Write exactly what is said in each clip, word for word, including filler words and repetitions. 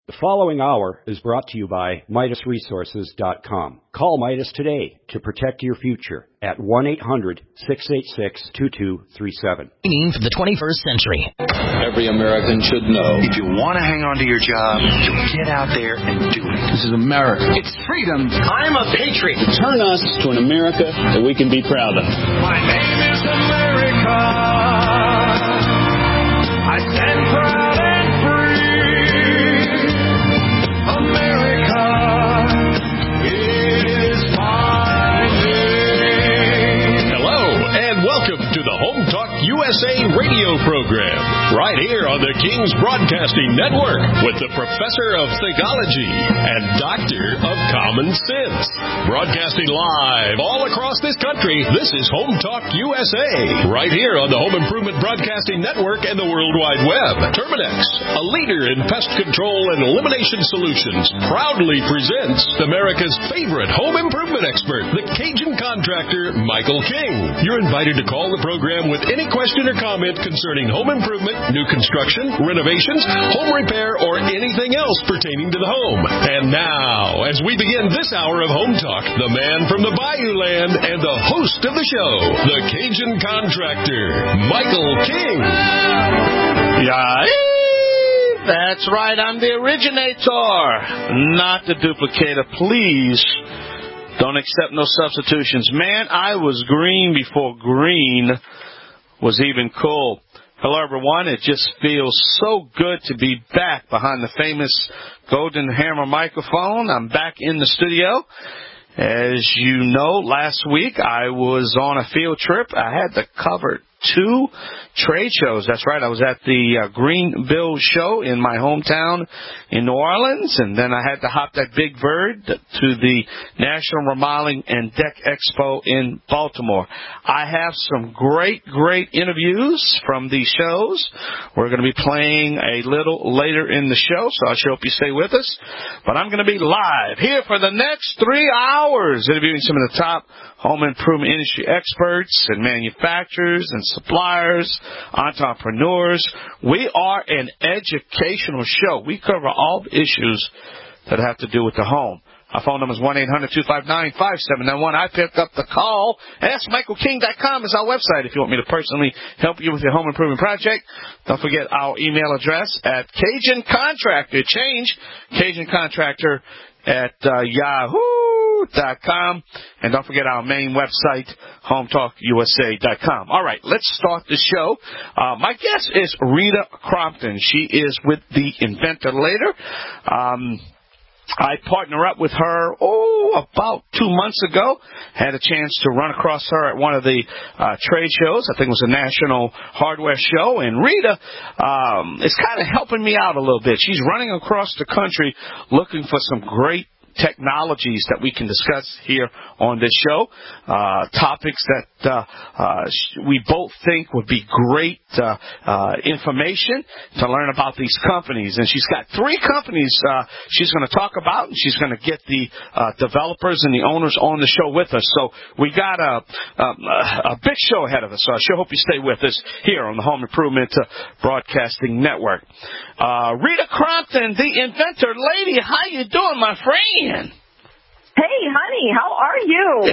The following hour is brought to you by Midas Resources dot com. Call Midas today to protect your future at one eight hundred, six eight six, two two three seven. For the twenty-first century. Every American should know. If you want to hang on to your job, you get out there and do it. This is America. It's freedom. I'm a patriot. Turn us to an America that we can be proud of. My name is America. I stand proud and free. America, it is my name. Hello, and welcome to the Home Talk U S A radio program, right here on the King's Broadcasting Network, with the Professor of Theology and Doctor of Common Sense. Broadcasting live all across this country, this is Home Talk U S A, right here on the Home Improvement Broadcasting Network and the World Wide Web. Terminex, a leader in pest control and elimination solutions, proudly presents America's favorite home improvement expert, the Cajun contractor, Michael King. You're invited to call the program with any question or comment concerning home improvement, new construction, renovations, home repair, or anything else pertaining to the home. And now, as we begin this hour of Home Talk, the man from the Bayou Land and the host of the show, the Cajun contractor, Michael King. Yeah, that's right. I'm the originator, not the duplicator. Please don't accept no substitutions. Man, I was green before green was even cool. Hello, everyone. It just feels so good to be back behind the famous Golden Hammer microphone. I'm back in the studio. As you know, last week I was on a field trip. I had to cover two trade shows. That's right. I was at the uh, Greenville show in my hometown in New Orleans, and then I had to hop that big bird to the National Remodeling and Deck Expo in Baltimore. I have some great, great interviews from these shows. We're going to be playing a little later in the show, so I sure hope you stay with us. But I'm going to be live here for the next three hours, interviewing some of the top home improvement industry experts and manufacturers and suppliers, entrepreneurs. We are an educational show. We cover all the issues that have to do with the home. Our phone number is one eight hundred, two five nine, five seven nine one. I picked up the call. ask michael king dot com is our website if you want me to personally help you with your home improvement project. Don't forget our email address at Cajun Contractor. Change Cajun Contractor at uh, yahoo dot com. And don't forget our main website, home talk U S A dot com. All right, let's start the show. Uh, my guest is Rita Crompton. She is with the Inventor Later. Um, I partnered up with her, oh, about two months ago. Had a chance to run across her at one of the uh, trade shows. I think it was a National Hardware Show. And Rita um, is kind of helping me out a little bit. She's running across the country looking for some great technologies that we can discuss here on this show, uh, topics that uh, uh, we both think would be great uh, uh, information to learn about these companies. And she's got three companies uh, she's going to talk about, and she's going to get the uh, developers and the owners on the show with us. So we got a, a, a big show ahead of us, so I sure hope you stay with us here on the Home Improvement uh, Broadcasting Network. Uh, Rita Crompton, the Inventor Lady, how you doing, my friend? Hey, honey, how are you?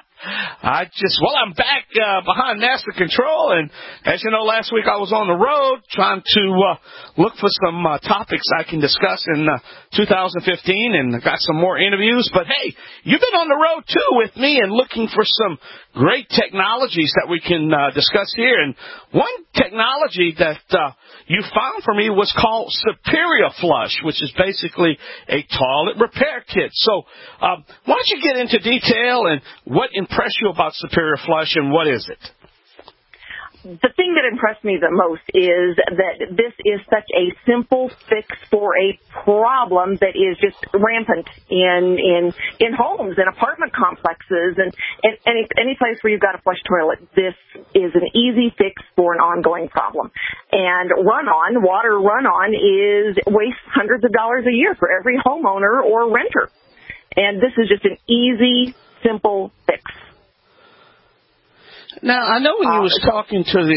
I just, well, I'm back uh, behind Master Control, and as you know, last week I was on the road trying to uh, look for some uh, topics I can discuss in uh, two thousand fifteen, and got some more interviews. But hey, you've been on the road too with me and looking for some great technologies that we can uh, discuss here. And one technology that uh, you found for me was called Superior Flush, which is basically a toilet repair kit. So um, why don't you get into detail and what impressed you about Superior Flush, and what is it? The thing that impressed me the most is that this is such a simple fix for a problem that is just rampant in in in homes and apartment complexes and, and any any place where you've got a flush toilet. This is an easy fix for an ongoing problem. And run-on, water run-on, is wastes hundreds of dollars a year for every homeowner or renter. And this is just an easy, simple fix. Now, I know when you was talking to the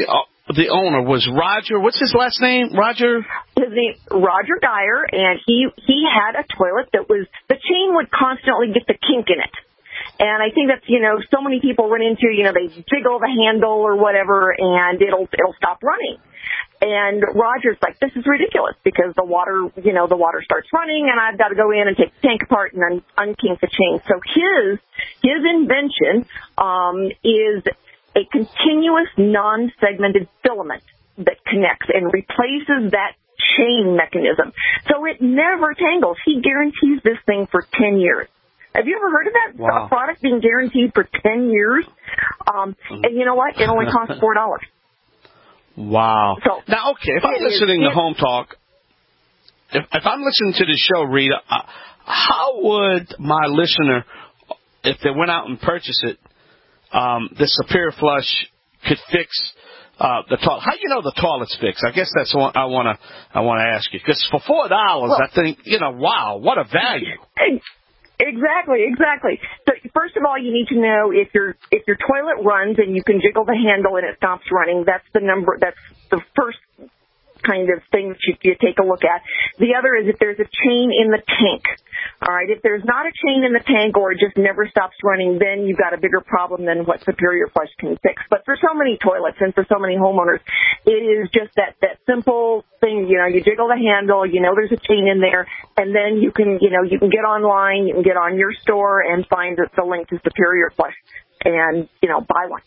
the owner was Roger. What's his last name? Roger? His name Roger Geyer, and he he had a toilet that was the chain would constantly get the kink in it. And I think that's, you know, so many people run into, you know, they jiggle the handle or whatever, and it'll it'll stop running. And Roger's like, this is ridiculous because the water, you know, the water starts running, and I've got to go in and take the tank apart and un- unkink the chain. So his his invention um, is a continuous non-segmented filament that connects and replaces that chain mechanism. So it never tangles. He guarantees this thing for ten years. Have you ever heard of that wow. product being guaranteed for ten years? Um, and you know what? It only costs four dollars. Wow. So, now, okay, if I'm listening is, to Home Talk, if, if I'm listening to the show, Rita, uh, how would my listener, if they went out and purchased it, um, the Superior Flush could fix uh, the toilet? How do you know the toilet's fixed? I guess that's what I want to I want to ask you. Because for four dollars, well, I think, you know, wow, what a value. Exactly, exactly. So first of all, you need to know if your if your toilet runs and you can jiggle the handle and it stops running. That's the number. That's the first kind of thing that you, you take a look at. The other is if there's a chain in the tank. All right, if there's not a chain in the tank or it just never stops running, then you've got a bigger problem than what Superior Flush can fix. But for so many toilets and for so many homeowners, it is just that, that simple thing, you know, you jiggle the handle, you know there's a chain in there, and then you can, you know, you can get online, you can get on your store and find the link to Superior Flush and, you know, buy one.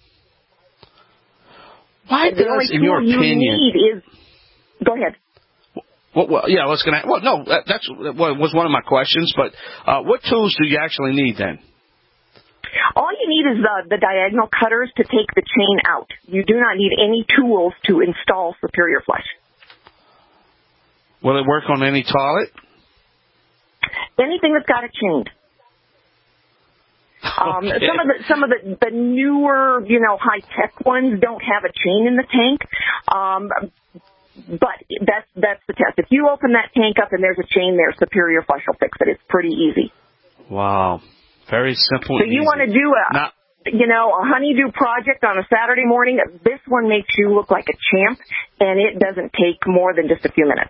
Why the does, only in your tool you opinion... need is... Go ahead. Well, well, yeah, I was going to. Well, no, that, that's well, was one of my questions. But uh, what tools do you actually need then? All you need is the, the diagonal cutters to take the chain out. You do not need any tools to install Superior Flush. Will it work on any toilet? Anything that's got a chain. Um, okay. Some of the some of the, the newer, you know, high tech ones don't have a chain in the tank. Um, But that's that's the test. If you open that tank up and there's a chain there, Superior Flush will fix it. It's pretty easy. Wow. Very simple. So you want to do a, Not- you know, a honeydew project on a Saturday morning, this one makes you look like a champ, and it doesn't take more than just a few minutes.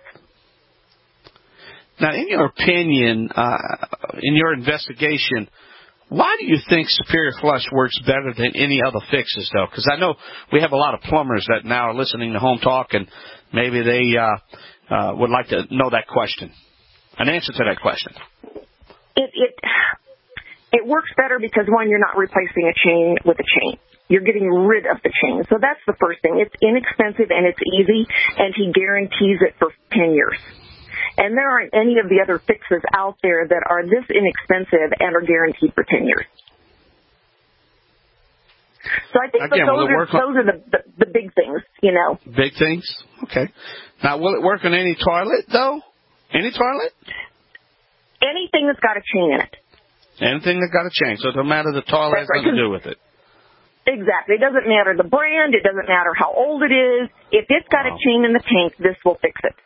Now, in your opinion, uh, in your investigation, why do you think Superior Flush works better than any other fixes, though? Because I know we have a lot of plumbers that now are listening to Home Talk, and maybe they uh, uh, would like to know that question, an answer to that question. It it it works better because, one, you're not replacing a chain with a chain. You're getting rid of the chain. So that's the first thing. It's inexpensive and it's easy, and he guarantees it for ten years. And there aren't any of the other fixes out there that are this inexpensive and are guaranteed for ten years. So I think Again, that those, are, on- those are the, the the big things, you know. Big things? Okay. Now, will it work on any toilet, though? Any toilet? Anything that's got a chain in it. Anything that got a chain. So it doesn't matter the toilet That's has right. nothing to do with it. Exactly. It doesn't matter the brand. It doesn't matter how old it is. If it's got Wow. a chain in the tank, this will fix it.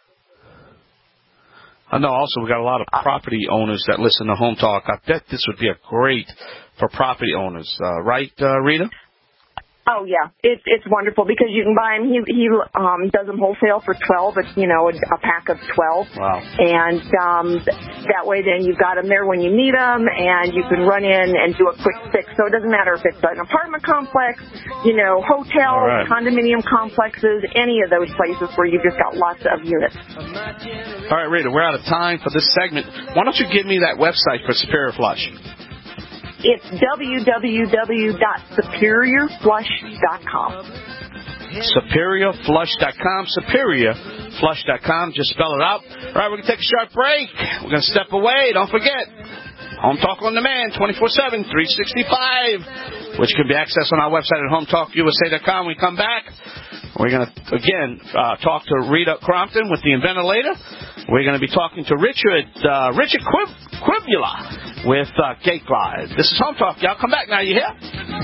I know also we got a lot of property owners that listen to Home Talk. I bet this would be a great for property owners, uh, right, uh, Rita? Oh yeah, it's it's wonderful because you can buy them. He he um, does them wholesale for twelve. It's you know a, a pack of twelve. Wow. And um, that way, then you've got them there when you need them, and you can run in and do a quick fix. So it doesn't matter if it's an apartment complex, you know, hotels, right. condominium complexes, any of those places where you've just got lots of units. All right, Rita, we're out of time for this segment. Why don't you give me that website for Superior Flush? It's w w w dot superior flush dot com. superior flush dot com. superior flush dot com. Just spell it out. All right, we're going to take a short break. We're going to step away. Don't forget, Home Talk on Demand, twenty-four seven, three sixty-five, which can be accessed on our website at home talk u s a dot com. When we come back, we're going to, again, uh, talk to Rita Crompton with the Inventilator. We're going to be talking to Richard uh, Richard Quib- Quibula with uh, Gate Glide. This is Home Talk. Y'all come back now. You hear?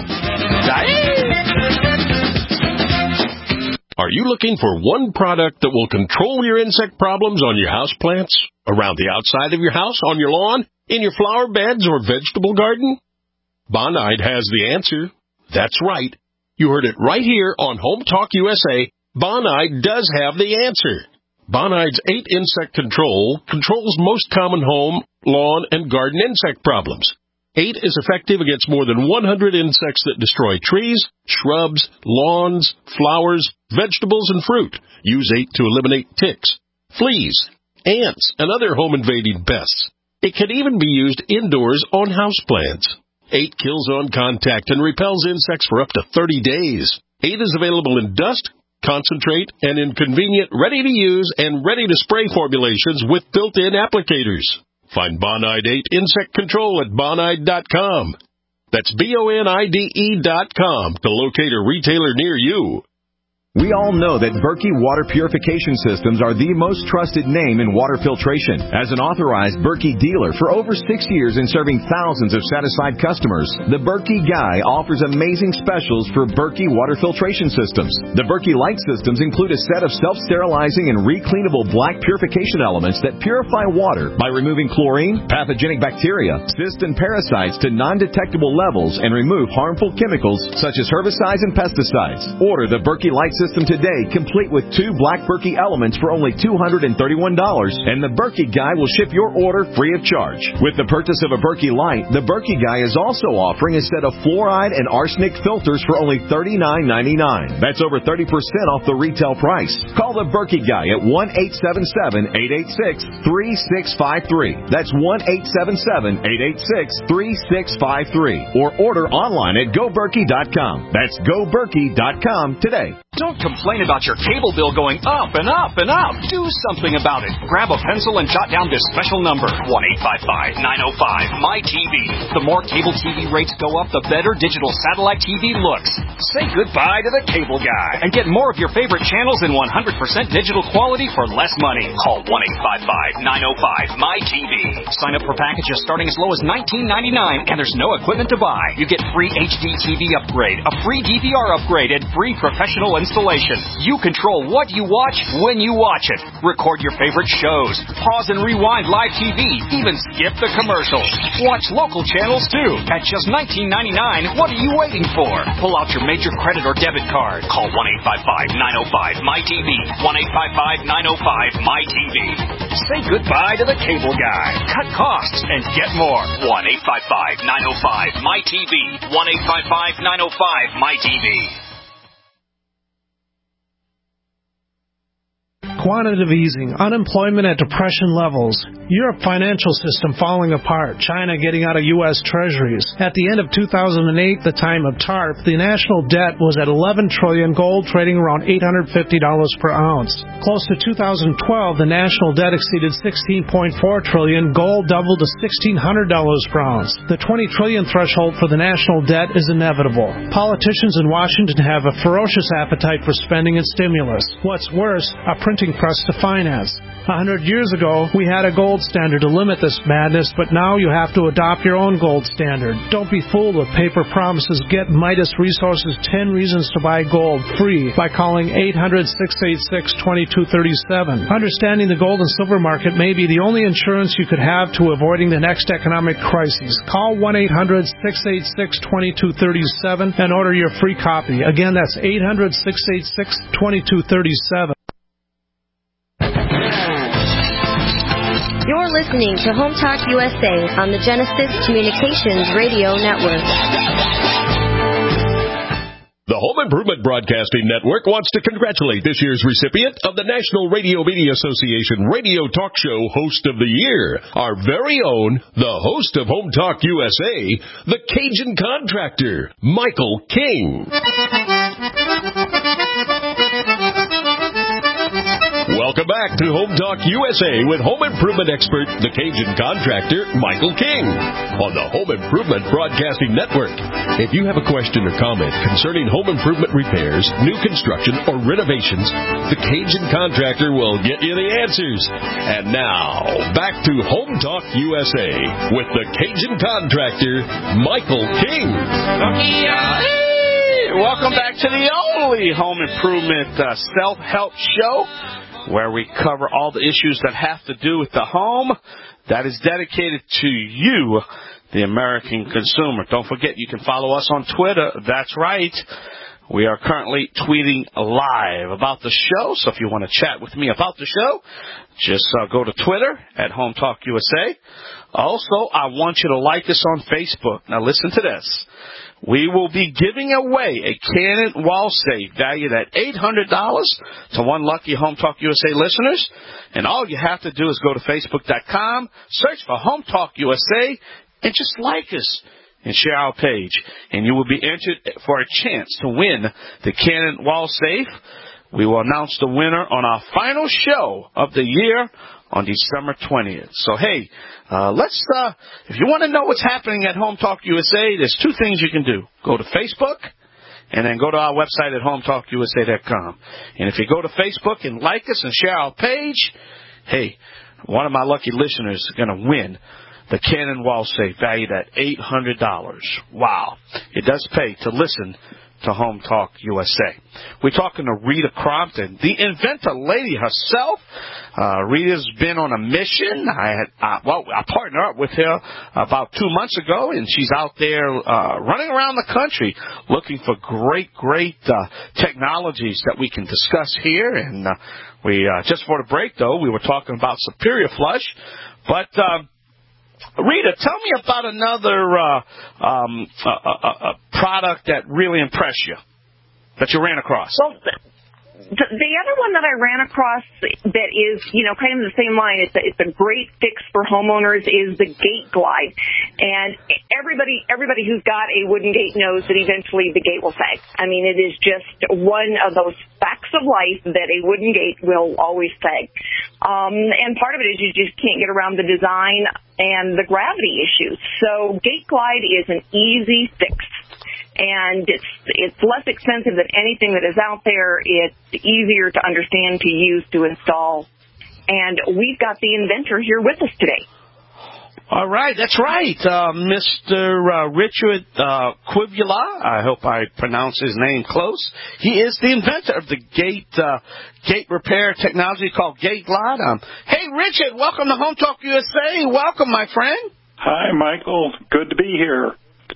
Are you looking for one product that will control your insect problems on your house plants, around the outside of your house, on your lawn, in your flower beds or vegetable garden? Bonide has the answer. That's right. You heard it right here on Home Talk U S A. Bonide does have the answer. Bonide's eight Insect Control controls most common home, lawn, and garden insect problems. eight is effective against more than one hundred insects that destroy trees, shrubs, lawns, flowers, vegetables, and fruit. Use eight to eliminate ticks, fleas, ants, and other home-invading pests. It can even be used indoors on houseplants. eight kills on contact and repels insects for up to thirty days. eight is available in dust, concentrate, and in convenient, ready-to-use and ready-to-spray formulations with built-in applicators. Find Bonide eight Insect Control at bonide dot com. That's B O N I D E dot com to locate a retailer near you. We all know that Berkey Water Purification Systems are the most trusted name in water filtration. As an authorized Berkey dealer for over six years and serving thousands of satisfied customers, the Berkey Guy offers amazing specials for Berkey Water Filtration Systems. The Berkey Light Systems include a set of self-sterilizing and recleanable black purification elements that purify water by removing chlorine, pathogenic bacteria, cysts, and parasites to non-detectable levels and remove harmful chemicals such as herbicides and pesticides. Order the Berkey Light System today, complete with two black Berkey elements for only two hundred thirty-one dollars, and the Berkey Guy will ship your order free of charge. With the purchase of a Berkey Light, the Berkey Guy is also offering a set of fluoride and arsenic filters for only thirty-nine ninety-nine. That's over thirty percent off the retail price. Call the Berkey Guy at one eight seven seven, eight eight six, three six five three. That's one eight seven seven, eight eight six, three six five three. Or order online at go berkey dot com. That's go berkey dot com today. Don't complain about your cable bill going up and up and up. Do something about it. Grab a pencil and jot down this special number, one eight five five, nine oh five, M Y T V. The more cable T V rates go up, the better digital satellite T V looks. Say goodbye to the cable guy and get more of your favorite channels in one hundred percent digital quality for less money. Call one eight five five, nine oh five, M Y T V. Sign up for packages starting as low as nineteen ninety-nine, and there's no equipment to buy. You get free H D T V upgrade, a free D V R upgrade, and free professional installation. You control what you watch when you watch it. Record your favorite shows. Pause and rewind live T V. Even skip the commercials. Watch local channels too. At just nineteen ninety-nine, what are you waiting for? Pull out your major credit or debit card. Call one eight five five, nine oh five, M Y T V. one eight five five, nine oh five, M Y T V. Say goodbye to the cable guy. Cut costs and get more. one eight five five, nine oh five, M Y T V. one eight five five, nine oh five, M Y T V. Quantitative easing, unemployment at depression levels, Europe financial system falling apart, China getting out of U S treasuries. At the end of two thousand eight, the time of TARP, the national debt was at eleven trillion dollars, gold trading around eight hundred fifty dollars per ounce. Close to two thousand twelve, the national debt exceeded sixteen point four trillion dollars, gold doubled to sixteen hundred dollars per ounce. The twenty trillion dollars threshold for the national debt is inevitable. Politicians in Washington have a ferocious appetite for spending and stimulus. What's worse, a printing press to finance. A hundred years ago, we had a gold standard to limit this madness, but now you have to adopt your own gold standard. Don't be fooled with paper promises. Get Midas Resources ten Reasons to Buy Gold free by calling eight hundred, six eight six, two two three seven. Understanding the gold and silver market may be the only insurance you could have to avoiding the next economic crisis. Call one eight hundred, six eight six, two two three seven and order your free copy. Again, that's eight hundred, six eight six, two two three seven. You're listening to Home Talk U S A on the Genesis Communications Radio Network. The Home Improvement Broadcasting Network wants to congratulate this year's recipient of the National Radio Media Association Radio Talk Show Host of the Year, our very own, the host of Home Talk U S A, the Cajun Contractor, Michael King. Welcome back to Home Talk U S A with home improvement expert, the Cajun Contractor, Michael King, on the Home Improvement Broadcasting Network. If you have a question or comment concerning home improvement repairs, new construction, or renovations, the Cajun Contractor will get you the answers. And now, back to Home Talk U S A with the Cajun Contractor, Michael King. Welcome back to the only home improvement uh, self-help show, where we cover all the issues that have to do with the home that is dedicated to you, the American consumer. Don't forget, you can follow us on Twitter. That's right. We are currently tweeting live about the show, so if you want to chat with me about the show, just uh, go to Twitter at Home Talk U S A. Also, I want you to like us on Facebook. Now, listen to this. We will be giving away a Canon wall safe valued at eight hundred dollars to one lucky Home Talk U S A listeners. And all you have to do is go to Facebook dot com, search for Home Talk U S A, and just like us and share our page. And you will be entered for a chance to win the Canon wall safe. We will announce the winner on our final show of the year on December twentieth. So, hey, uh, let's, uh, if you want to know what's happening at Home Talk U S A, there's two things you can do. Go to Facebook, and then go to our website at home talk U S A dot com. And if you go to Facebook and like us and share our page, hey, one of my lucky listeners is going to win the Canon wall safe valued at eight hundred dollars. Wow. It does pay to listen to Home Talk U S A. We're talking to Rita Crompton, the inventor lady herself. Uh, Rita's been on a mission. I had, uh, well, I partnered up with her about two months ago, and she's out there uh, running around the country looking for great, great uh, technologies that we can discuss here. And uh, we uh, just for the break, though, we were talking about Superior Flush, but. Uh, Rita, tell me about another uh, um, uh, uh, uh, product that really impressed you, that you ran across. Well, the, the other one that I ran across that is, you know, kind of the same line, it's a, it's a great fix for homeowners, is the Gate Glide. And everybody everybody who's got a wooden gate knows that eventually the gate will sag. I mean, it is just one of those facts of life that a wooden gate will always sag. Um, and part of it is you just can't get around the design and the gravity issues. So Gate Glide is an easy fix. And it's it's less expensive than anything that is out there. It's easier to understand, to use, to install. And we've got the inventor here with us today. All right, that's right. Uh, Mister Uh, Richard uh, Quivula, I hope I pronounce his name close. He is the inventor of the gate uh, gate repair technology called Gate Glide. Um, hey, Richard, welcome to Home Talk U S A. Welcome, my friend. Hi, Michael. Good to be here.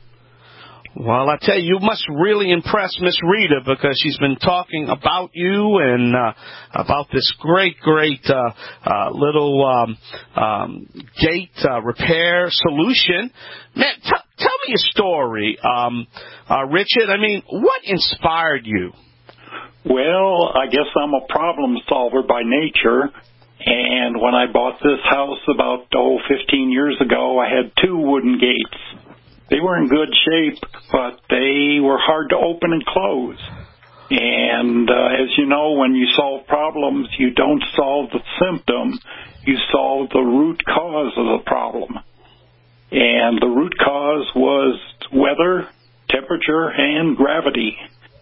Well, I tell you, you must really impress Miss Rita, because she's been talking about you and uh, about this great, great uh, uh, little um, um, gate uh, repair solution. Man, t- tell me a story, um, uh, Richard. I mean, what inspired you? Well, I guess I'm a problem solver by nature. And when I bought this house about, oh, fifteen years ago, I had two wooden gates. They were in good shape, but they were hard to open and close. And uh, as you know, when you solve problems, you don't solve the symptom. You solve the root cause of the problem. And the root cause was weather, temperature, and gravity.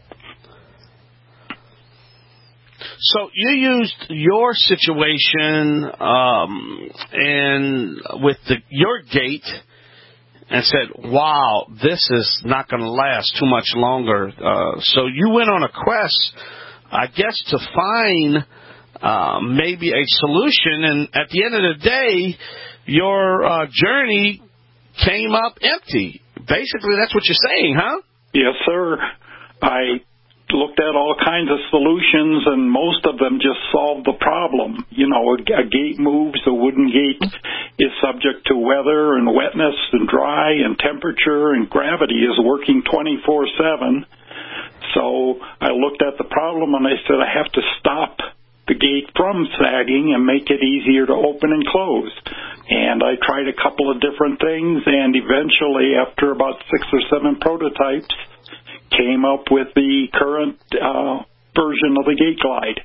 So you used your situation um, and with the, your gate and said, wow, this is not going to last too much longer. Uh, so you went on a quest, I guess, to find uh, maybe a solution. And at the end of the day, your uh, journey came up empty. Basically, that's what you're saying, huh? Yes, sir. I looked at all kinds of solutions, and most of them just solved the problem. You know, a, a gate moves, a wooden gate is subject to weather and wetness and dry and temperature, and gravity is working twenty-four seven. So I looked at the problem and I said, I have to stop the gate from sagging and make it easier to open and close. And I tried a couple of different things, and eventually, after about six or seven prototypes, came up with the current uh, version of the Gate Glide.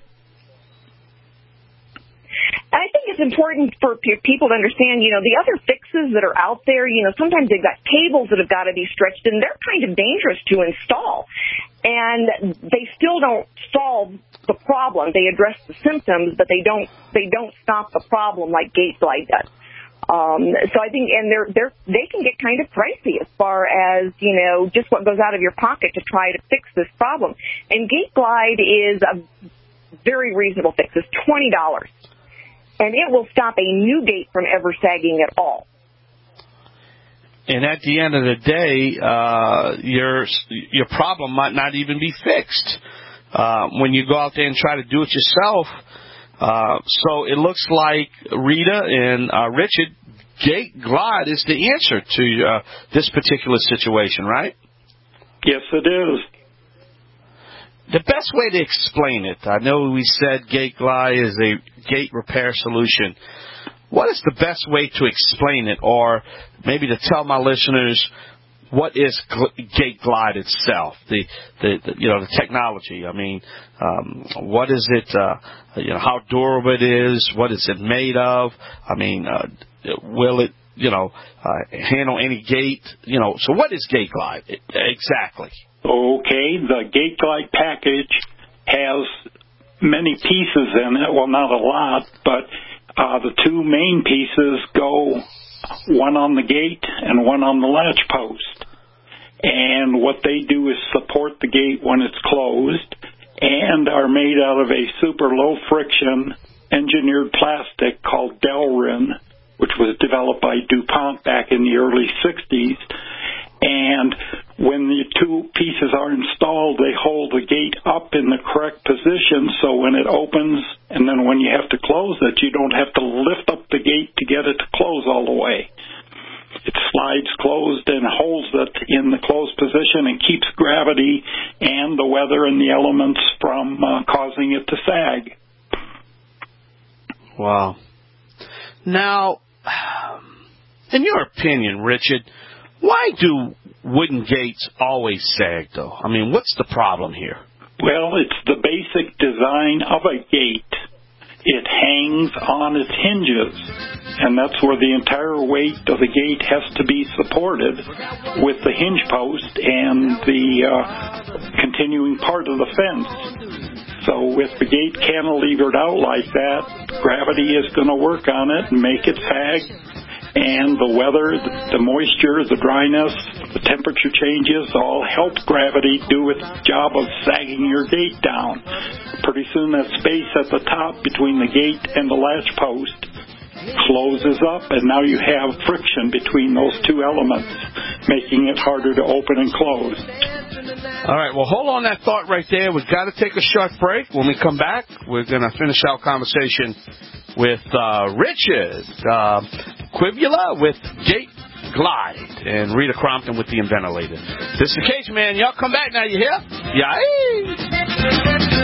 I think it's important for people to understand, you know, the other fixes that are out there, you know, sometimes they've got cables that have got to be stretched, and they're kind of dangerous to install. And they still don't solve the problem. They address the symptoms, but they don't they don't stop the problem like Gate Glide does. Um, so I think, and they're, they're, they can get kind of pricey as far as, you know, just what goes out of your pocket to try to fix this problem. And Gate Glide is a very reasonable fix. It's twenty dollars. And it will stop a new gate from ever sagging at all. And at the end of the day, uh, your your problem might not even be fixed uh, when you go out there and try to do it yourself. Uh, so it looks like Rita and uh, Richard, Gate Glide is the answer to uh, this particular situation, right? Yes, it is. The best way to explain it, I know we said Gate Glide is a gate repair solution. What is the best way to explain it, or maybe to tell my listeners what is Gate Glide itself, the, the, the you know the technology? I mean, um, what is it? Uh, you know, how durable it is? What is it made of? I mean, uh, will it you know uh, handle any gate? You know, so what is Gate Glide exactly? Okay, the Gate Glide package has many pieces in it. Well, not a lot, but uh, the two main pieces go one on the gate and one on the latch post. And what they do is support the gate when it's closed and are made out of a super low friction engineered plastic called Delrin, which was developed by DuPont back in the early sixties. And when the two pieces are installed, they hold the gate up in the correct position, so when it opens and then when you have to close it, you don't have to lift up the gate to get it to close all the way. It slides closed and holds it in the closed position and keeps gravity and the weather and the elements from uh, causing it to sag. Wow. Now, in your opinion, Richard, why do wooden gates always sag, though? I mean, what's the problem here? Well, it's the basic design of a gate. It hangs on its hinges, and that's where the entire weight of the gate has to be supported with the hinge post and the uh, continuing part of the fence. So if the gate cantilevered out like that, gravity is going to work on it and make it sag. And the weather, the moisture, the dryness, the temperature changes all help gravity do its job of sagging your gate down. Pretty soon that space at the top between the gate and the latch post closes up, and now you have friction between those two elements, making it harder to open and close. All right, well, hold on that thought right there. We've got to take a short break. When we come back, we're going to finish our conversation with uh, Richard uh, Quivula with Gate Glide and Rita Crompton with the Inventilator. This is the Cage Man. Y'all come back now, you hear? Yeah.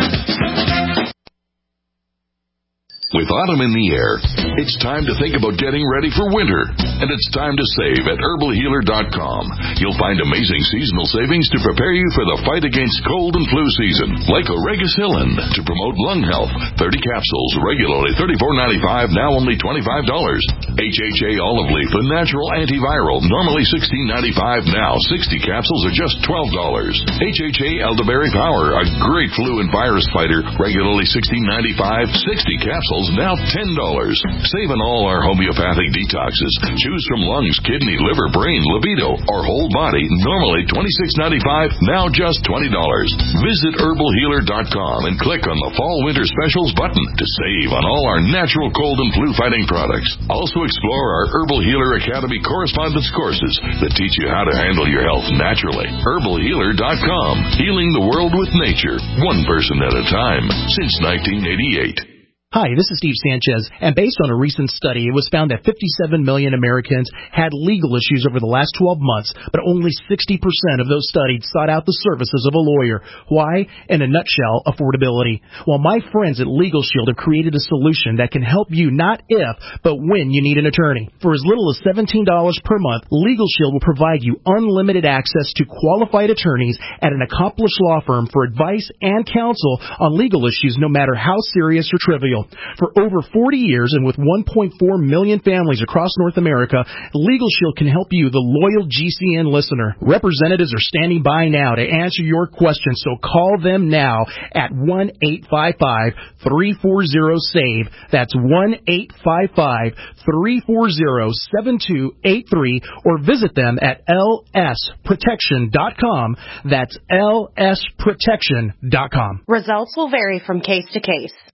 With autumn in the air, it's time to think about getting ready for winter. And it's time to save at herbal healer dot com. You'll find amazing seasonal savings to prepare you for the fight against cold and flu season. Like Oregacillin to promote lung health. thirty capsules, regularly thirty-four ninety-five, now only twenty-five dollars. H H A Olive Leaf, a natural antiviral, normally sixteen ninety-five, now sixty capsules are just twelve dollars. H H A Elderberry Power, a great flu and virus fighter, regularly sixteen ninety-five, sixty capsules now ten dollars. Save on all our homeopathic detoxes. Choose from lungs, kidney, liver, brain, libido, or whole body, normally twenty-six ninety-five, now just twenty dollars. Visit herbal healer dot com and click on the Fall Winter Specials button to save on all our natural cold and flu fighting products. Also explore our Herbal Healer Academy correspondence courses that teach you how to handle your health naturally. herbal healer dot com. Healing the world with nature, one person at a time, since nineteen eighty-eight. Hi, this is Steve Sanchez, and based on a recent study, it was found that fifty-seven million Americans had legal issues over the last twelve months, but only sixty percent of those studied sought out the services of a lawyer. Why? In a nutshell, affordability. Well, my friends at Legal Shield have created a solution that can help you not if, but when you need an attorney. For as little as seventeen dollars per month, Legal Shield will provide you unlimited access to qualified attorneys at an accomplished law firm for advice and counsel on legal issues, no matter how serious or trivial. For over forty years and with one point four million families across North America, Legal Shield can help you, the loyal G C N listener. Representatives are standing by now to answer your questions, so call them now at one eight five five, three four zero, SAVE. That's one eight five five, three four zero, seven two eight three, or visit them at L S protection dot com. That's L S protection dot com. Results will vary from case to case.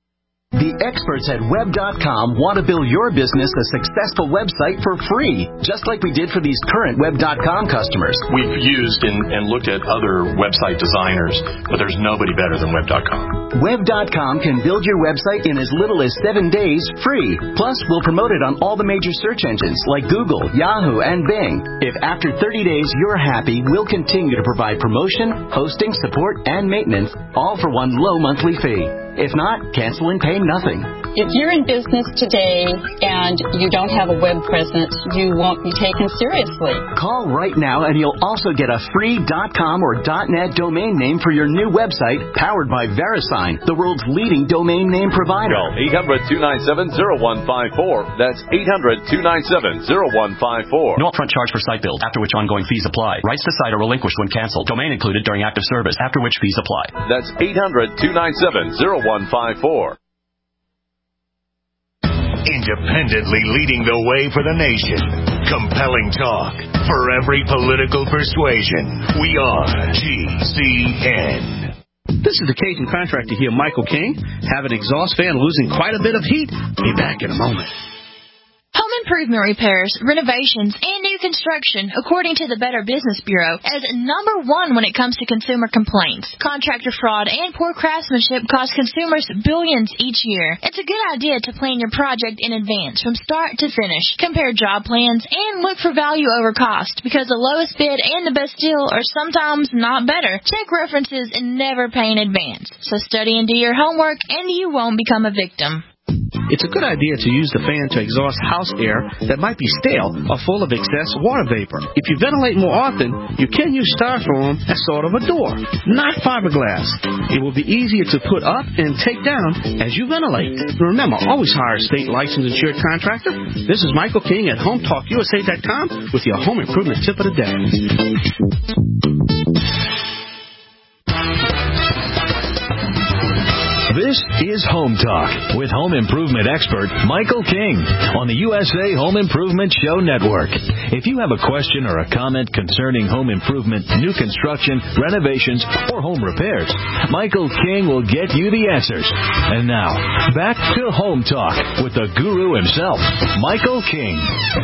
The experts at web dot com want to build your business a successful website for free, just like we did for these current web dot com customers. We've used and, and looked at other website designers, but there's nobody better than web dot com. web dot com can build your website in as little as seven days free. Plus, we'll promote it on all the major search engines like Google, Yahoo, and Bing. If after thirty days you're happy, we'll continue to provide promotion, hosting, support, and maintenance, all for one low monthly fee. If not, cancel and pay nothing. If you're in business today and you don't have a web presence, you won't be taken seriously. Call right now and you'll also get a free .com or .net domain name for your new website powered by VeriSign, the world's leading domain name provider. Call eight hundred, two nine seven, zero one five four. That's eight hundred, two nine seven, zero one five four. No upfront charge for site build, after which ongoing fees apply. Rights to site are relinquished when canceled. Domain included during active service, after which fees apply. That's eight hundred, two nine seven, zero one five four. Independently leading the way for the nation. Compelling talk for every political persuasion. We are G C N. This is the Cajun contractor here, Michael King. Have an exhaust fan losing quite a bit of heat? Be back in a moment. Home improvement repairs, renovations, and new construction, according to the Better Business Bureau, is number one when it comes to consumer complaints. Contractor fraud and poor craftsmanship cost consumers billions each year. It's a good idea to plan your project in advance from start to finish. Compare job plans and look for value over cost, because the lowest bid and the best deal are sometimes not better. Check references and never pay in advance. So study and do your homework, and you won't become a victim. It's a good idea to use the fan to exhaust house air that might be stale or full of excess water vapor. If you ventilate more often, you can use styrofoam as sort of a door, not fiberglass. It will be easier to put up and take down as you ventilate. Remember, always hire a state licensed insured contractor. This is Michael King at home talk U S A dot com with your home improvement tip of the day. This is Home Talk with home improvement expert Michael King on the U S A Home Improvement Show Network. If you have a question or a comment concerning home improvement, new construction, renovations, or home repairs, Michael King will get you the answers. And now, back to Home Talk with the guru himself, Michael King.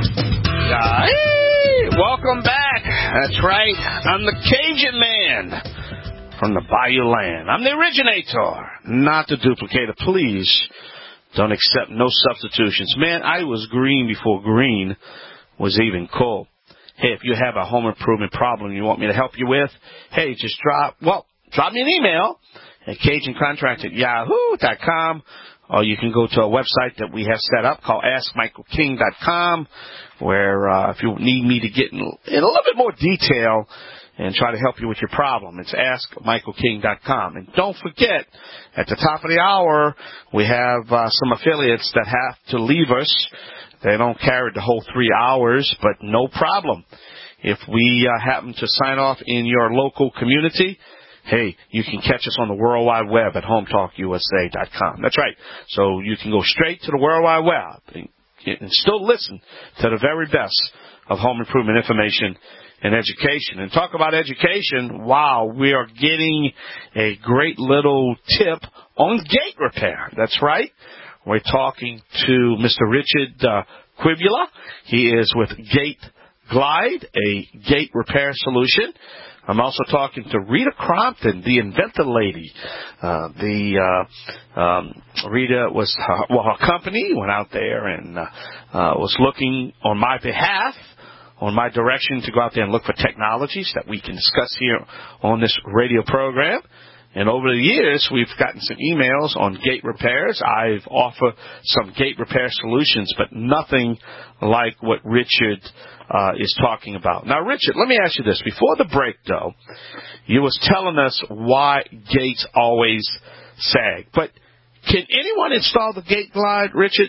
Hey, welcome back. That's right. I'm the Cajun man from the Bayou Land. I'm the originator, not the duplicator. Please don't accept no substitutions. Man, I was green before green was even cool. Hey, if you have a home improvement problem you want me to help you with, hey, just drop, well, drop me an email at Cajun Contract at yahoo dot com, or you can go to a website that we have set up called ask michael king dot com, where uh, if you need me to get in, in a little bit more detail and try to help you with your problem, it's ask michael king dot com. And don't forget, at the top of the hour, we have uh, some affiliates that have to leave us. They don't carry the whole three hours, but no problem. If we uh, happen to sign off in your local community, hey, you can catch us on the World Wide Web at home talk U S A dot com. That's right. So you can go straight to the World Wide Web and, and still listen to the very best of home improvement information and education. And talk about education, wow, we are getting a great little tip on gate repair. That's right. We're talking to Mister Richard uh, Quibula. He is with Gate Glide, a gate repair solution. I'm also talking to Rita Crompton, the inventor lady. Uh, the uh, um, Rita was, uh, well, her company went out there and uh, uh, was looking on my behalf, on my direction, to go out there and look for technologies that we can discuss here on this radio program. And over the years, we've gotten some emails on gate repairs. I've offered some gate repair solutions, but nothing like what Richard uh, is talking about. Now, Richard, let me ask you this. Before the break, though, you was telling us why gates always sag. But can anyone install the Gate Glide, Richard?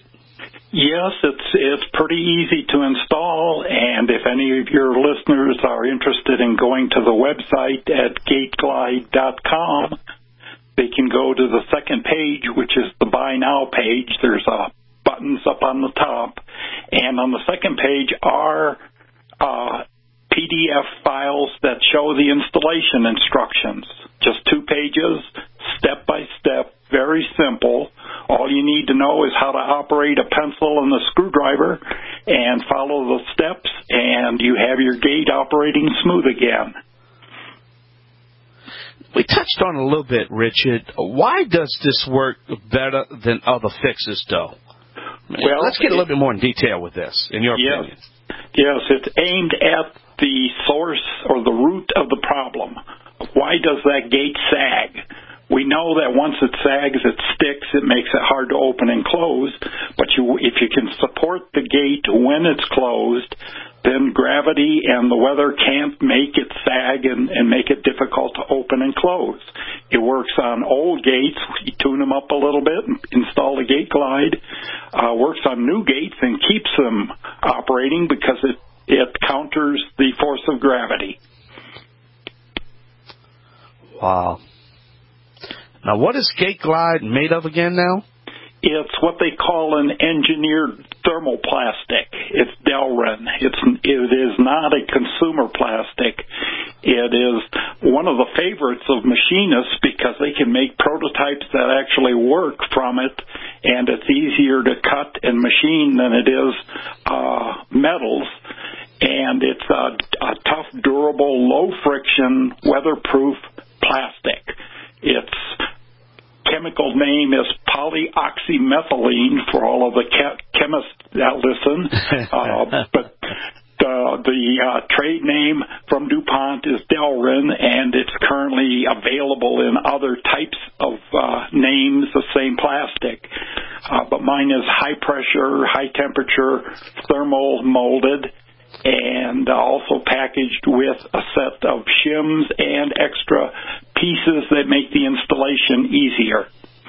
Yes, it's it's pretty easy to install, and if any of your listeners are interested in going to the website at gate glide dot com, they can go to the second page, which is the Buy Now page. There's uh, buttons up on the top, and on the second page are uh, P D F files that show the installation instructions. Just two pages, step by step, very simple. All you need to know is how to operate a pencil and a screwdriver and follow the steps, and you have your gate operating smooth again. We touched on it a little bit, Richard. Why does this work better than other fixes, though? Well, let's get a little bit more in detail with this, in your yes. opinion. Yes, it's aimed at the source or the root of the problem. Why does that gate sag? We know that once it sags, it sticks, it makes it hard to open and close, but you, if you can support the gate when it's closed, then gravity and the weather can't make it sag and, and make it difficult to open and close. It works on old gates. You tune them up a little bit and install a gate glide. Uh, works on new gates and keeps them operating because it, it counters the force of gravity. Wow. Now, what is Gate Glide made of again now? It's what they call an engineered thermoplastic. It's Delrin. It's, it is not a consumer plastic. It is one of the favorites of machinists because they can make prototypes that actually work from it, and it's easier to cut and machine than it is uh, metals. And it's a, a tough, durable, low-friction, weatherproof plastic. Its chemical name is polyoxymethylene for all of the che- chemists that listen. uh, but uh, the uh, trade name from DuPont is Delrin, and it's currently available in other types of uh, names, the same plastic. Uh, but mine is high pressure, high temperature, thermal molded, and also packaged with a set of shims and extra pieces that make the installation easier.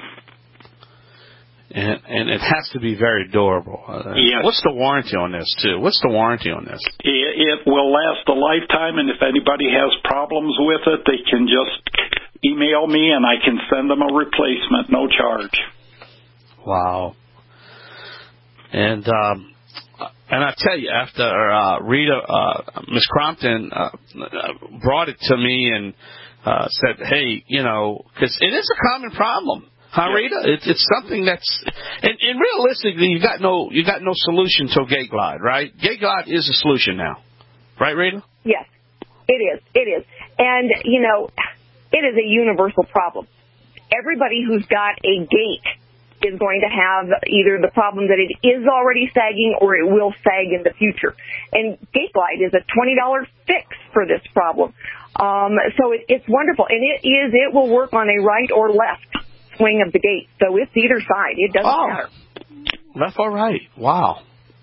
And, and it has to be very durable. Yes. What's the warranty on this, too? What's the warranty on this? It, it will last a lifetime, and if anybody has problems with it, they can just email me, and I can send them a replacement, no charge. Wow. And um, and I tell you, after uh, Rita, uh, Miss Crompton uh, brought it to me and uh, said, hey, you know, because it is a common problem. Huh, Rita? It, it's something that's, and, and realistically, you got no, you got no solution to Gate Glide, right? Gate Glide is a solution now, right, Rita? Yes, it is. It is, and you know, it is a universal problem. Everybody who's got a gate is going to have either the problem that it is already sagging or it will sag in the future. And Gate Glide is a twenty dollars fix for this problem. Um, so it, it's wonderful, and it is. It will work on a right or left swing of the gate, so it's either side. It doesn't oh, matter. That's all right. Wow.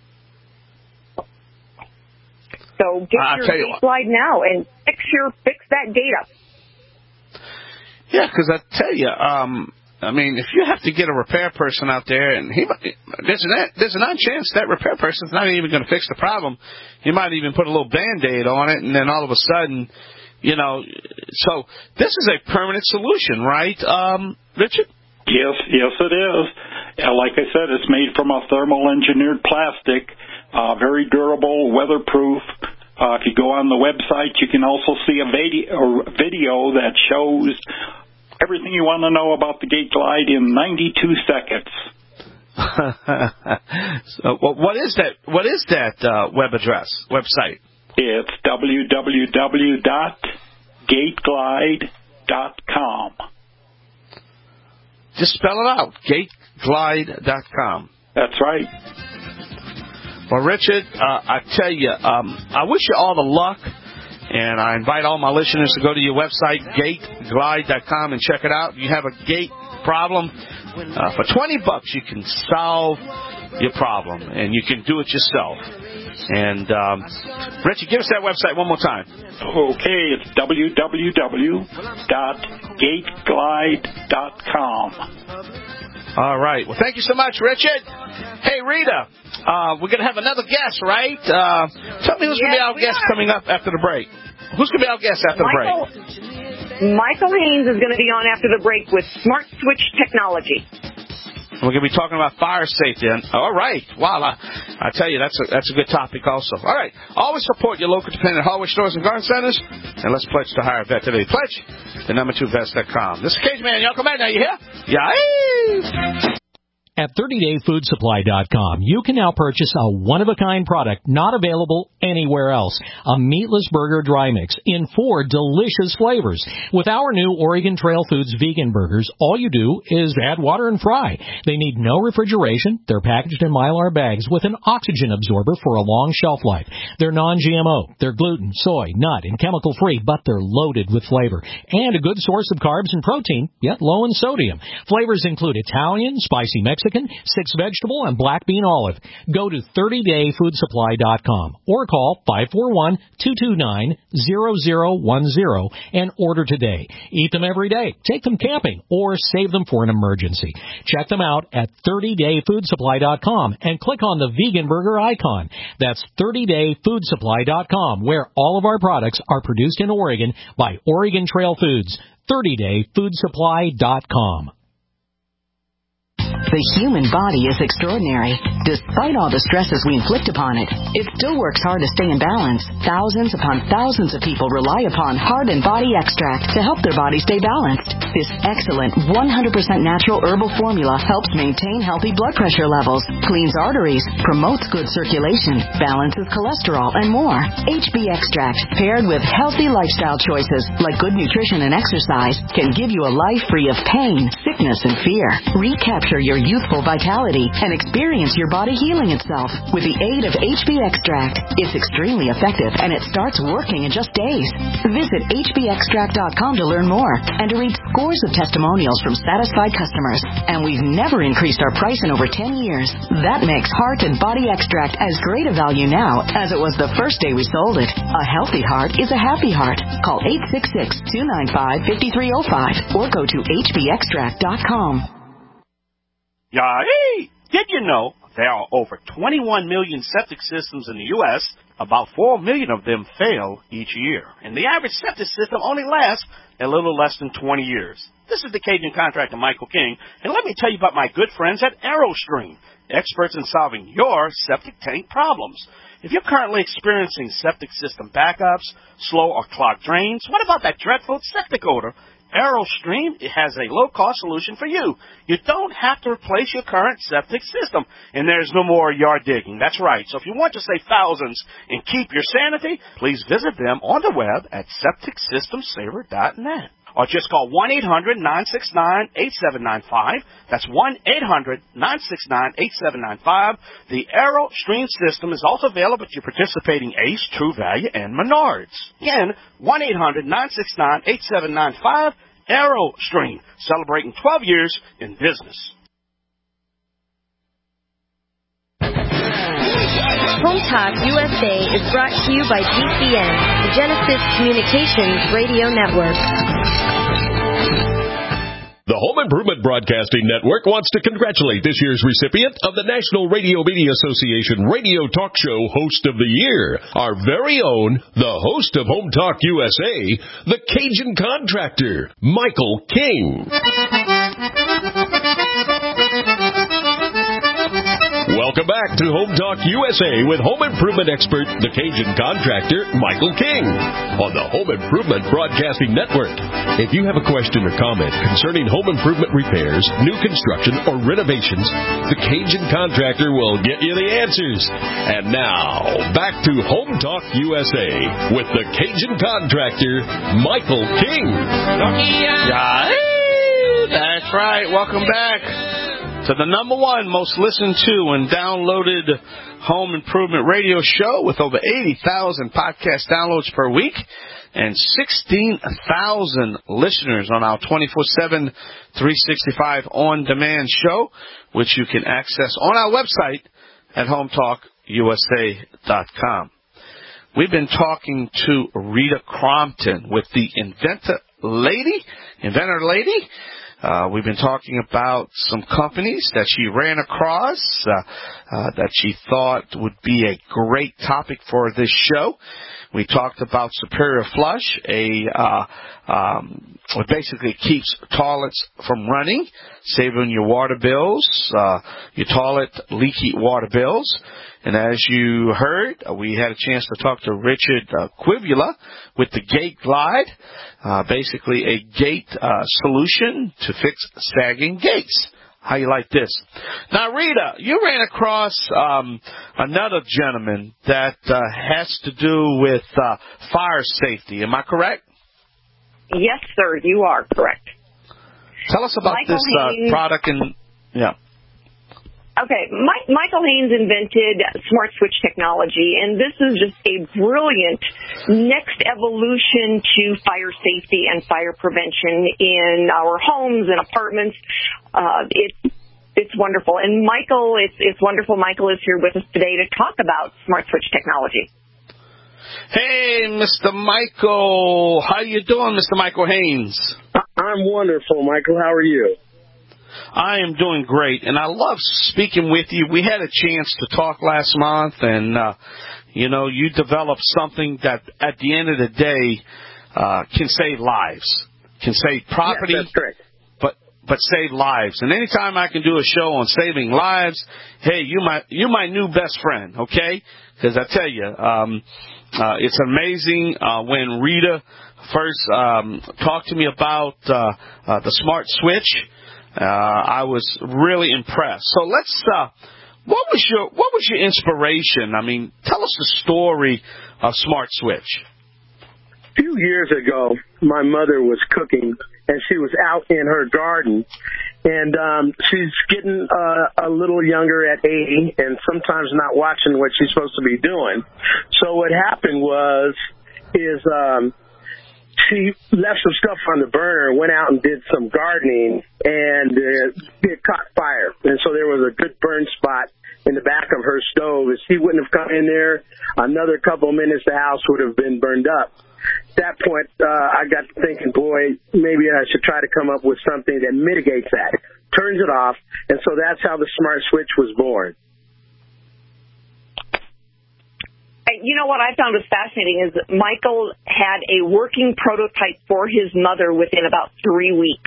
So get I'll your tell you Gate what. Glide now and fix your fix that gate up. Yeah, because I tell you, um, I mean, if you have to get a repair person out there, and he there's an there's an odd chance that repair person's not even going to fix the problem. He might even put a little Band-Aid on it, and then all of a sudden, you know, so this is a permanent solution, right, um, Richard? Yes, yes, it is. Uh, like I said, it's made from a thermal engineered plastic, uh, very durable, weatherproof. Uh, if you go on the website, you can also see a video, video that shows everything you want to know about the Gate Glide in ninety-two seconds. So, well, what is that? What is that uh, web address, website? It's w w w dot gate glide dot com. Just spell it out, gate glide dot com. That's right. Well, Richard, uh, I tell you, um, I wish you all the luck, and I invite all my listeners to go to your website, gate glide dot com, and check it out. If you have a gate problem, uh, for twenty bucks, you can solve your problem, and you can do it yourself. And, um, Richard, give us that website one more time. Okay, it's w w w dot gate glide dot com. All right. Well, thank you so much, Richard. Hey, Rita, uh, we're going to have another guest, right? Uh, tell me who's yes, going to be our guest are. coming up after the break. Who's going to be our guest after Michael, the break? Michael Haynes is going to be on after the break with Smart Switch Technology. We're going to be talking about fire safety. And, all right. Wow. I, I tell you, that's a, that's a good topic also. All right. Always support your local independent hardware stores and garden centers. And let's pledge to hire a vet today. Pledge to number two vets dot com. This is Cage Man. Y'all come back now. You hear? Yeah. At thirty day food supply dot com, you can now purchase a one-of-a-kind product not available anywhere else. A meatless burger dry mix in four delicious flavors. With our new Oregon Trail Foods vegan burgers, all you do is add water and fry. They need no refrigeration. They're packaged in Mylar bags with an oxygen absorber for a long shelf life. They're non-G M O. They're gluten, soy, nut, and chemical-free, but they're loaded with flavor. And a good source of carbs and protein, yet low in sodium. Flavors include Italian, spicy Mexican, six vegetable, and black bean olive. Go to thirty day food supply dot com or call five four one, two two nine, zero zero one zero and order today. Eat them every day, take them camping, or save them for an emergency. Check them out at thirty day food supply dot com and click on the vegan burger icon. That's thirty day food supply dot com, where all of our products are produced in Oregon by Oregon Trail Foods. thirty day food supply dot com. The human body is extraordinary. Despite all the stresses we inflict upon it, it still works hard to stay in balance. Thousands upon thousands of people rely upon Heart and Body Extract to help their body stay balanced. This excellent one hundred percent natural herbal formula helps maintain healthy blood pressure levels, cleans arteries, promotes good circulation, balances cholesterol, and more. H B Extract, paired with healthy lifestyle choices like good nutrition and exercise, can give you a life free of pain, sickness, and fear. Recapture your youthful vitality and experience your body healing itself with the aid of H B Extract. It's extremely effective and it starts working in just days. Visit H B extract dot com to learn more and to read scores of testimonials from satisfied customers. And we've never increased our price in over ten years. That makes Heart and Body Extract as great a value now as it was the first day we sold it. A healthy heart is a happy heart. Call eight six six, two nine five, five three zero five or go to H B extract dot com. Yay! Did you know there are over twenty-one million septic systems in the U S? About four million of them fail each year. And the average septic system only lasts a little less than twenty years. This is the Cajun contractor, Michael King, and let me tell you about my good friends at AeroStream, experts in solving your septic tank problems. If you're currently experiencing septic system backups, slow or clogged drains, what about that dreadful septic odor? AeroStream has a low-cost solution for you. You don't have to replace your current septic system, and there's no more yard digging. That's right. So if you want to save thousands and keep your sanity, please visit them on the web at septic system saver dot net. Or just call one eight hundred, nine six nine, eight seven nine five. That's one eight hundred, nine six nine, eight seven nine five. The AeroStream system is also available at your participating Ace, True Value, and Menards. Again, one eight hundred, nine six nine, eight seven nine five. AeroStream, celebrating twelve years in business. Home Talk U S A is brought to you by G C N, the Genesis Communications Radio Network. The Home Improvement Broadcasting Network wants to congratulate this year's recipient of the National Radio Media Association Radio Talk Show Host of the Year, our very own, the host of Home Talk U S A, the Cajun Contractor, Michael King. Welcome back to Home Talk U S A with home improvement expert, the Cajun Contractor, Michael King, on the Home Improvement Broadcasting Network. If you have a question or comment concerning home improvement repairs, new construction, or renovations, the Cajun Contractor will get you the answers. And now, back to Home Talk U S A with the Cajun Contractor, Michael King. Yeah, that's right. Welcome back to the number one most listened to and downloaded home improvement radio show with over eighty thousand podcast downloads per week and sixteen thousand listeners on our twenty-four seven, three sixty-five on-demand show, which you can access on our website at home talk U S A dot com. We've been talking to Rita Crompton with the Inventor Lady, Inventor Lady. Uh, we've been talking about some companies that she ran across uh, uh, that she thought would be a great topic for this show. We talked about Superior Flush, a uh, um, what basically keeps toilets from running, saving your water bills, uh, your toilet leaky water bills. And as you heard, uh, we had a chance to talk to Richard uh, Quivula with the Gate Glide, uh, basically a gate uh, solution to fix sagging gates. How you like this? Now, Rita, you ran across um, another gentleman that uh, has to do with uh, fire safety. Am I correct? Yes, sir, you are correct. Tell us about Michael this uh, Haynes, product and yeah. Okay, Mike, Michael Haynes invented smart switch technology, and this is just a brilliant next evolution to fire safety and fire prevention in our homes and apartments. Uh, it's it's wonderful, and Michael, it's it's wonderful. Michael is here with us today to talk about smart switch technology. Hey, Mister Michael, how you doing, Mister Michael Haynes? I'm wonderful, Michael. How are you? I am doing great, and I love speaking with you. We had a chance to talk last month, and, uh, you know, you developed something that at the end of the day uh, can save lives, can save property, yes, that's correct. but but save lives. And anytime I can do a show on saving lives, hey, you my, you're my new best friend, okay? Because I tell you, um, uh, it's amazing uh, when Rita first um, talked to me about uh, uh, the smart switch. Uh, I was really impressed. So let's. Uh, what was your What was your inspiration? I mean, tell us the story of Smart Switch. A few years ago, my mother was cooking, and she was out in her garden, and um, she's getting uh, a little younger at eighty, and sometimes not watching what she's supposed to be doing. So what happened was, is um, she left some stuff on the burner, went out and did some gardening, and uh, it caught fire. And so there was a good burn spot in the back of her stove. If she wouldn't have come in there, another couple of minutes, the house would have been burned up. At that point, uh, I got to thinking, boy, maybe I should try to come up with something that mitigates that, turns it off. And so that's how the Smart Switch was born. You know what I found was fascinating is that Michael had a working prototype for his mother within about three weeks.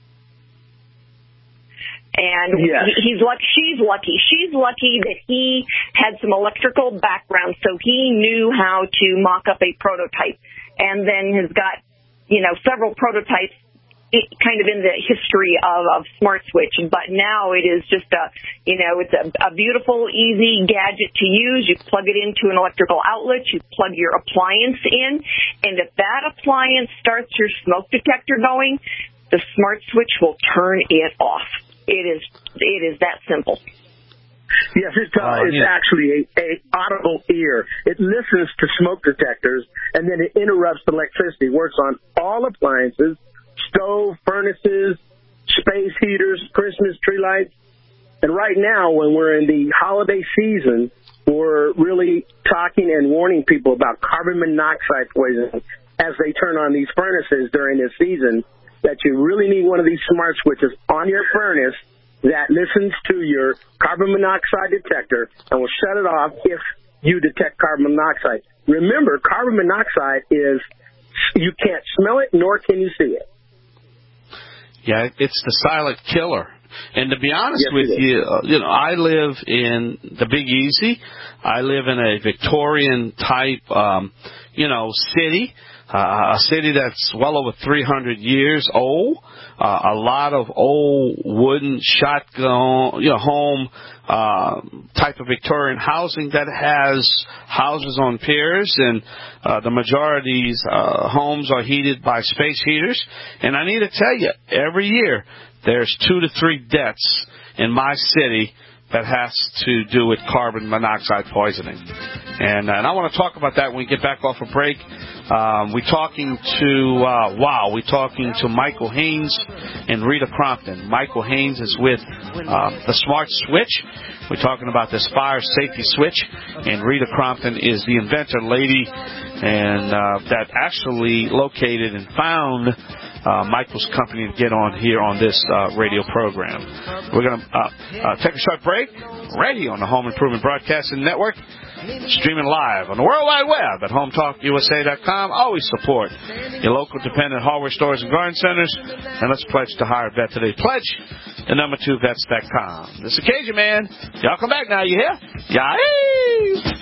And yes. he's lucky, she's lucky. She's lucky that he had some electrical background, so he knew how to mock up a prototype. And then has got, you know, several prototypes kind of in the history of, of Smart Switch, but now it is just a, you know, it's a, a beautiful, easy gadget to use. You plug it into an electrical outlet, you plug your appliance in, and if that appliance starts your smoke detector going, the Smart Switch will turn it off. It is, it is that simple. Yes, it's, uh, uh, it's yeah. actually a, a audible ear. It listens to smoke detectors, and then it interrupts electricity. It works on all appliances, stove, furnaces, space heaters, Christmas tree lights. And right now, when we're in the holiday season, we're really talking and warning people about carbon monoxide poisoning as they turn on these furnaces during this season, that you really need one of these smart switches on your furnace that listens to your carbon monoxide detector and will shut it off if you detect carbon monoxide. Remember, carbon monoxide is, you can't smell it, nor can you see it. Yeah, it's the silent killer. And to be honest yes, with you, uh, you know, I live in the Big Easy. I live in a Victorian type, um, you know, city, uh, a city that's well over three hundred years old. Uh, a lot of old wooden shotgun, you know, home uh, type of Victorian housing that has houses on piers, and uh, the majority's uh, homes are heated by space heaters. And I need to tell you, every year there's two to three deaths in my city that has to do with carbon monoxide poisoning. And, uh, and I want to talk about that when we get back off a break. Um, we're talking to, uh, wow, we're talking to Michael Haynes and Rita Crompton. Michael Haynes is with uh, the Smart Switch. We're talking about this fire safety switch. And Rita Crompton is the inventor lady and uh, that actually located and found Uh, Michael's company to get on here on this uh, radio program. We're going to uh, uh, take a short break right here on the Home Improvement Broadcasting Network, streaming live on the World Wide Web at home talk U S A dot com. Always support your local dependent hardware stores and garden centers. And let's pledge to hire a vet today. Pledge the number two vets dot com. This is Cajun Man. Y'all come back now, you hear? Yay!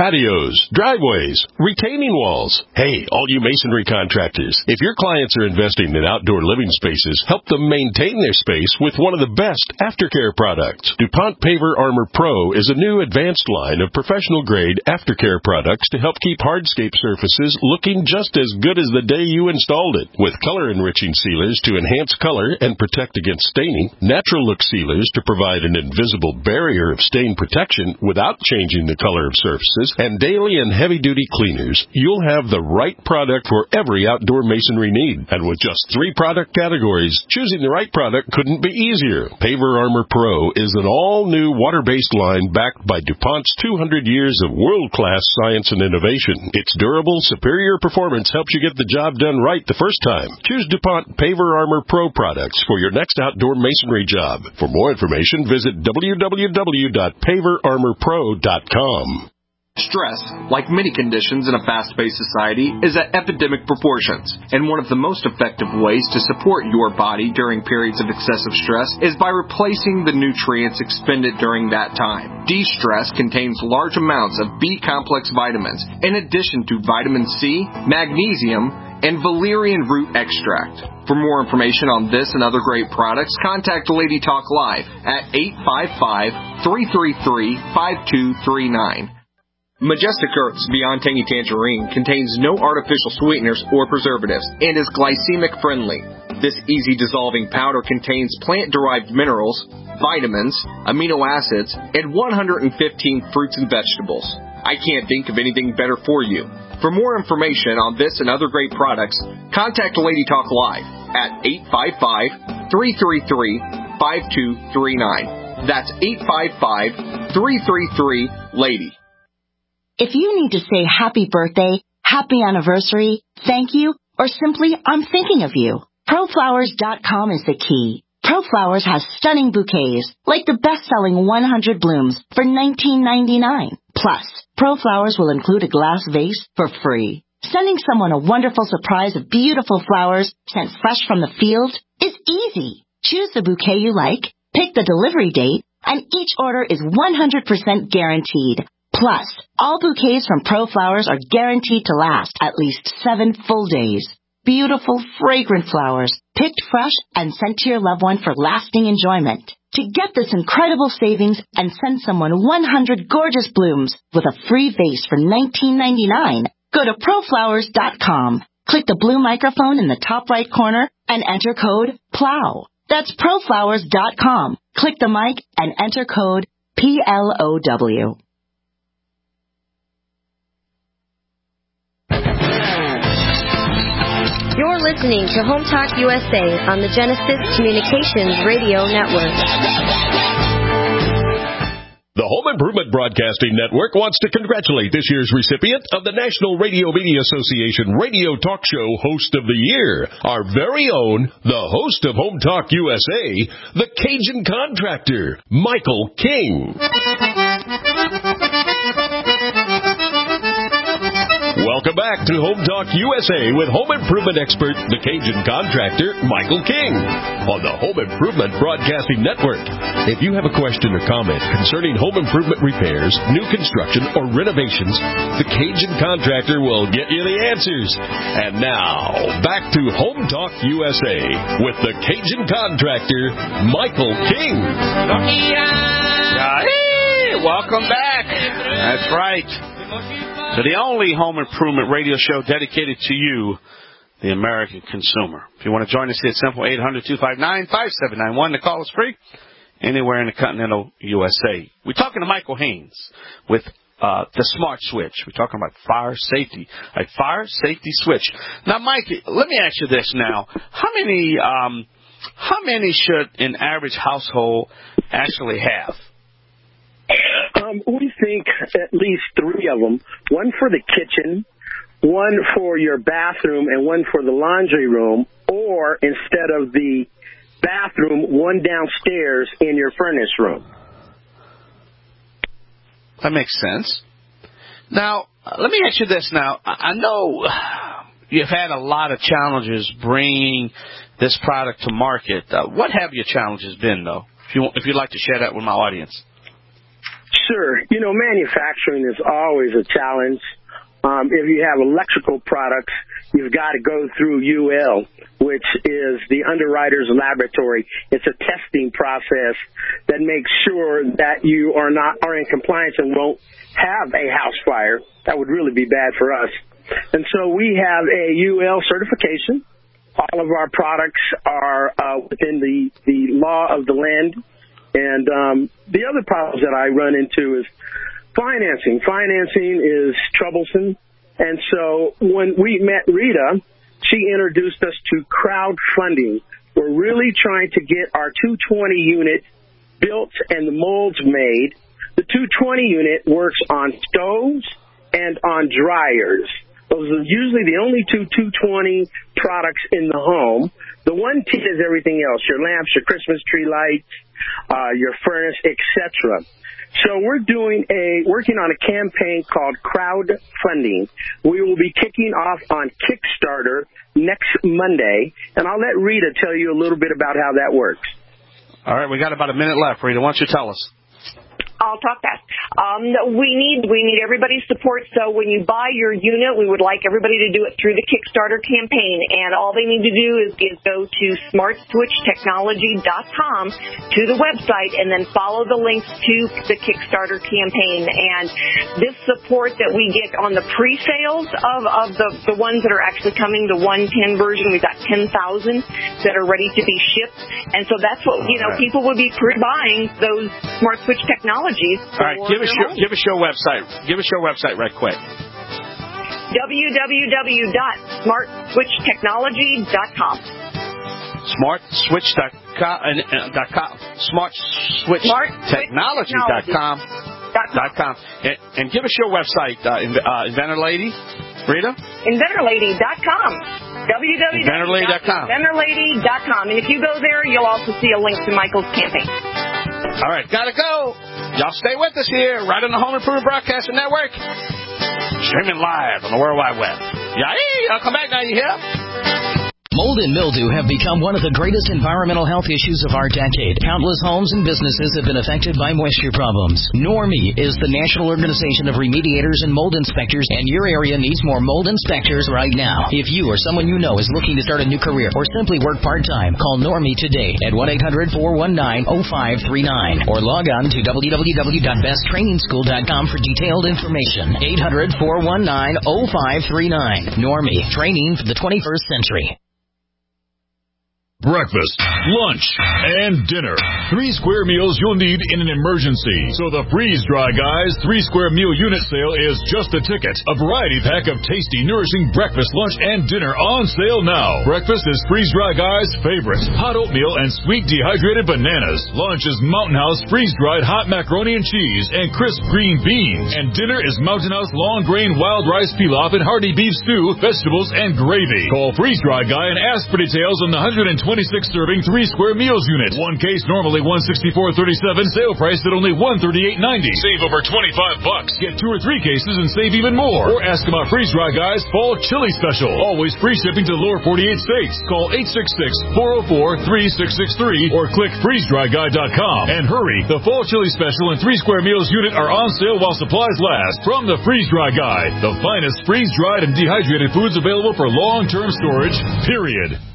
patios, driveways, retaining walls. Hey, all you masonry contractors, if your clients are investing in outdoor living spaces, help them maintain their space with one of the best aftercare products. DuPont Paver Armor Pro is a new advanced line of professional-grade aftercare products to help keep hardscape surfaces looking just as good as the day you installed it. With color-enriching sealers to enhance color and protect against staining, natural look sealers to provide an invisible barrier of stain protection without changing the color of surfaces, and daily and heavy-duty cleaners, you'll have the right product for every outdoor masonry need. And with just three product categories, choosing the right product couldn't be easier. Paver Armor Pro is an all-new water-based line backed by DuPont's two hundred years of world-class science and innovation. Its durable, superior performance helps you get the job done right the first time. Choose DuPont Paver Armor Pro products for your next outdoor masonry job. For more information, visit w w w dot paver armor pro dot com. Stress, like many conditions in a fast-paced society, is at epidemic proportions, and one of the most effective ways to support your body during periods of excessive stress is by replacing the nutrients expended during that time. De-Stress contains large amounts of B-complex vitamins, in addition to vitamin C, magnesium, and valerian root extract. For more information on this and other great products, contact Lady Talk Live at eight five five, three three three, five two three nine. Majestic Earth's Beyond Tangy Tangerine contains no artificial sweeteners or preservatives and is glycemic friendly. This easy dissolving powder contains plant-derived minerals, vitamins, amino acids, and one hundred fifteen fruits and vegetables. I can't think of anything better for you. For more information on this and other great products, contact Lady Talk Live at eight five five, three three three, five two three nine. That's eight five five, three three three, Lady. If you need to say happy birthday, happy anniversary, thank you, or simply I'm thinking of you, pro flowers dot com is the key. ProFlowers has stunning bouquets, like the best-selling one hundred blooms for nineteen ninety-nine. Plus, ProFlowers will include a glass vase for free. Sending someone a wonderful surprise of beautiful flowers sent fresh from the field is easy. Choose the bouquet you like, pick the delivery date, and each order is one hundred percent guaranteed. Plus, all bouquets from ProFlowers are guaranteed to last at least seven full days. Beautiful, fragrant flowers, picked fresh and sent to your loved one for lasting enjoyment. To get this incredible savings and send someone one hundred gorgeous blooms with a free vase for nineteen ninety-nine, go to pro flowers dot com. Click the blue microphone in the top right corner and enter code PLOW. That's pro flowers dot com. Click the mic and enter code P L O W. You're listening to Home Talk U S A on the Genesis Communications Radio Network. The Home Improvement Broadcasting Network wants to congratulate this year's recipient of the National Radio Media Association Radio Talk Show Host of the Year, our very own, the host of Home Talk U S A, the Cajun Contractor, Michael King. Welcome back to Home Talk U S A with home improvement expert, the Cajun Contractor, Michael King, on the Home Improvement Broadcasting Network. If you have a question or comment concerning home improvement repairs, new construction, or renovations, the Cajun Contractor will get you the answers. And now, back to Home Talk U S A with the Cajun Contractor, Michael King. Hey, welcome back. That's right. To the only home improvement radio show dedicated to you, the American consumer. If you want to join us, it's simple, eight hundred, two five nine, five seven nine one. The call is free anywhere in the continental U S A. We're talking to Michael Haynes with uh, the Smart Switch. We're talking about fire safety, a fire safety switch. Now, Mike, let me ask you this now. How many, um, how many should an average household actually have? Um, we think at least three of them, one for the kitchen, one for your bathroom, and one for the laundry room, or instead of the bathroom, one downstairs in your furnace room. That makes sense. Now, let me ask you this now. I know you've had a lot of challenges bringing this product to market. Uh, what have your challenges been, though, if, you, if you'd like to share that with my audience? Sure. You know, manufacturing is always a challenge. Um, if you have electrical products, you've got to go through U L, which is the underwriter's laboratory. It's a testing process that makes sure that you are not are in compliance and won't have a house fire. That would really be bad for us. And so we have a U L certification. All of our products are uh, within the, the law of the land. And um, the other problems that I run into is Financing. Financing is troublesome. And so when we met Rita, she introduced us to crowdfunding. We're really trying to get our two twenty unit built and the molds made. The two twenty unit works on stoves and on dryers. Those are usually the only two two twenty products in the home. The one ten is everything else, your lamps, your Christmas tree lights, uh, your furnace, et cetera. So we're doing a, working on a campaign called crowdfunding. We will be kicking off on Kickstarter next Monday, and I'll let Rita tell you a little bit about how that works. All right, we got about a minute left, Rita. Why don't you tell us? I'll talk fast. Um, we need we need everybody's support. So when you buy your unit, we would like everybody to do it through the Kickstarter campaign. And all they need to do is, is go to smart switch technology dot com to the website and then follow the links to the Kickstarter campaign. And this support that we get on the pre-sales of, of the, the ones that are actually coming, the one ten version, we've got ten thousand that are ready to be shipped. And so that's what, you know, people would be pre-buying those Smart Switch technologies. All right, give us your give us your website. Give us your website right quick. w w w dot smart switch technology dot com. smart switch dot com. smart switch technology dot com. Dot com. And, and give us your website, uh, uh, Inventor Lady, Rita. Inventor Lady dot com. w w w dot Inventor Lady dot com. Inventor Lady dot com. And if you go there, you'll also see a link to Michael's campaign. All right, gotta go. Y'all stay with us here, right on the Home Improvement Broadcasting Network. Streaming live on the World Wide Web. Yeah, I'll come back now, you hear? Mold and mildew have become one of the greatest environmental health issues of our decade. Countless homes and businesses have been affected by moisture problems. Normie is the national organization of remediators and mold inspectors, and your area needs more mold inspectors right now. If you or someone you know is looking to start a new career or simply work part-time, call Normie today at one eight hundred four one nine oh five three nine or log on to w w w dot best training school dot com for detailed information. eight hundred four one nine oh five three nine. Normie, training for the twenty-first century. Breakfast, lunch, and dinner. Three square meals you'll need in an emergency. So the Freeze Dry Guys three square meal unit sale is just a ticket. A variety pack of tasty, nourishing breakfast, lunch, and dinner on sale now. Breakfast is Freeze Dry Guys' favorite. Hot oatmeal and sweet dehydrated bananas. Lunch is Mountain House freeze-dried hot macaroni and cheese and crisp green beans. And dinner is Mountain House long grain wild rice pilaf and hearty beef stew, vegetables, and gravy. Call Freeze Dry Guy and ask for details on the one hundred twenty-six serving three square meals unit. One case normally one sixty-four thirty-seven, sale price at only one thirty-eight ninety. Save over twenty-five bucks. Get two or three cases and save even more. Or ask about Freeze Dry Guys Fall Chili Special. Always free shipping to the lower forty-eight states. Call eight six six, four oh four, three six six three or click freeze dry guy dot com. And hurry, the Fall Chili Special and three square meals unit are on sale while supplies last. From the Freeze Dry Guy, the finest freeze-dried and dehydrated foods available for long-term storage, period.